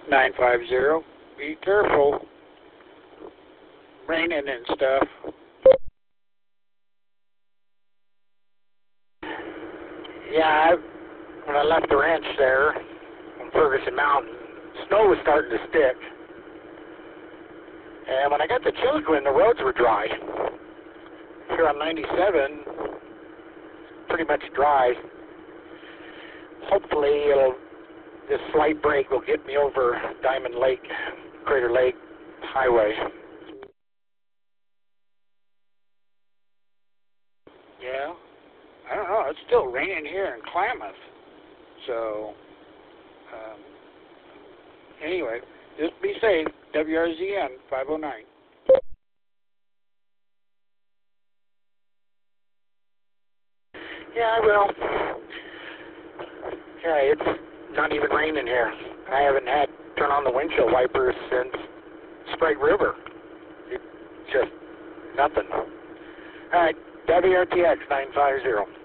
950. Be careful. Raining and stuff. Yeah, when I left the ranch there on Ferguson Mountain, snow was starting to stick. And when I got to Chiloquin, the roads were dry. Here on 97, pretty much dry. Hopefully, this slight break will get me over Diamond Lake, Crater Lake Highway. Yeah, I don't know. It's still raining here in Klamath. So, anyway, just be safe. WRZN 509. Yeah, I will. Yeah, it's not even raining here. I haven't had to turn on the windshield wipers since Sprague River. It's just nothing. All right, WRTX 950.